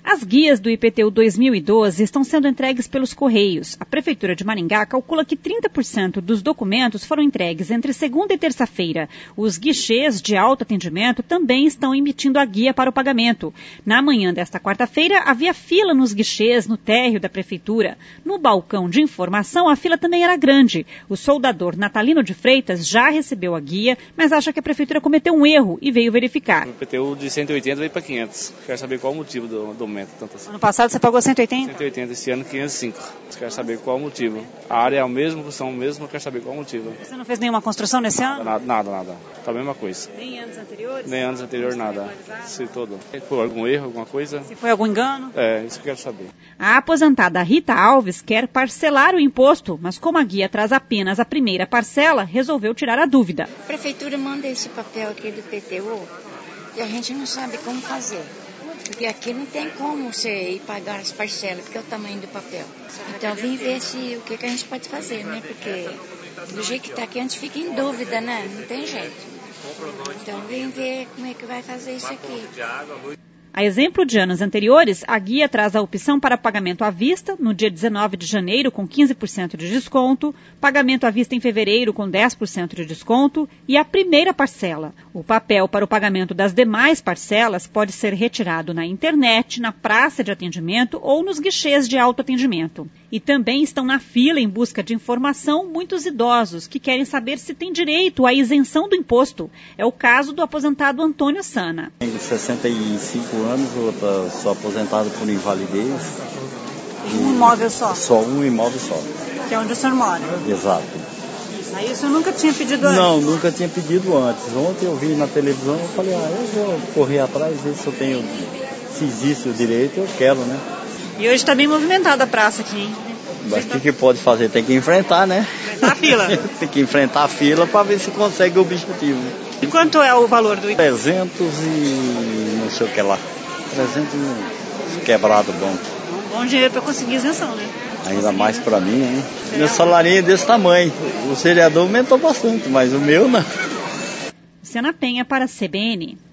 As guias do IPTU 2012 estão sendo entregues pelos Correios. A Prefeitura de Maringá calcula que 30% dos documentos foram entregues entre segunda e terça-feira. Os guichês de autoatendimento também estão emitindo a guia para o pagamento. Na manhã desta quarta-feira, havia fila nos guichês no térreo da Prefeitura. No balcão de informação, a fila também era grande. O soldador Natalino de Freitas já recebeu a guia, mas acha que a Prefeitura cometeu um erro e veio verificar. O IPTU de 180 veio para 500. Quero saber qual o motivo do aumento. Tanto assim. Ano passado você pagou 180? 180, esse ano 505. Quero saber qual o motivo. A área é o mesmo, são o mesmo, eu quero saber qual o motivo. Você não fez nenhuma construção nesse ano? Nada. Tá a mesma coisa. Nem anos anteriores? Nem anos anteriores, nada. Se todo. Foi algum erro, alguma coisa? Se foi algum engano? É, isso que eu quero saber. A aposentada Rita Alves quer parcelar o imposto, mas como a guia traz apenas a primeira parcela, resolveu tirar a dúvida. A Prefeitura manda esse papel aqui do IPTU e a gente não sabe como fazer. Porque aqui não tem como você ir pagar as parcelas, porque é o tamanho do papel. Então, vim ver o que a gente pode fazer, né? Porque do jeito que está aqui, a gente fica em dúvida, né? Não tem jeito. Então, vim ver como é que vai fazer isso aqui. A exemplo de anos anteriores, a guia traz a opção para pagamento à vista no dia 19 de janeiro com 15% de desconto, pagamento à vista em fevereiro com 10% de desconto e a primeira parcela. O papel para o pagamento das demais parcelas pode ser retirado na internet, na praça de atendimento ou nos guichês de autoatendimento. E também estão na fila em busca de informação muitos idosos que querem saber se têm direito à isenção do imposto. É o caso do aposentado Antônio Sana. Tenho 65 anos, sou aposentado por invalidez. Um imóvel só? Só um imóvel só. Que é onde o senhor mora? Exato. Aí o senhor nunca tinha pedido antes? Não, nunca tinha pedido antes. Ontem eu vi na televisão, eu falei, eu vou correr atrás, ver se eu tenho, se existe o direito, eu quero, né? E hoje está bem movimentada a praça aqui, hein? Mas o que pode fazer? Tem que enfrentar, né? Enfrentar a fila. Tem que enfrentar a fila para ver se consegue o objetivo. E quanto é o valor do IPTU? 300 e não sei o que lá. 300 quebrado bom. Um bom dinheiro para conseguir isenção, né? Ainda mais para mim, hein? Meu salarinho é desse tamanho. O vereador aumentou bastante, mas o meu não. Luciana Penha para a CBN.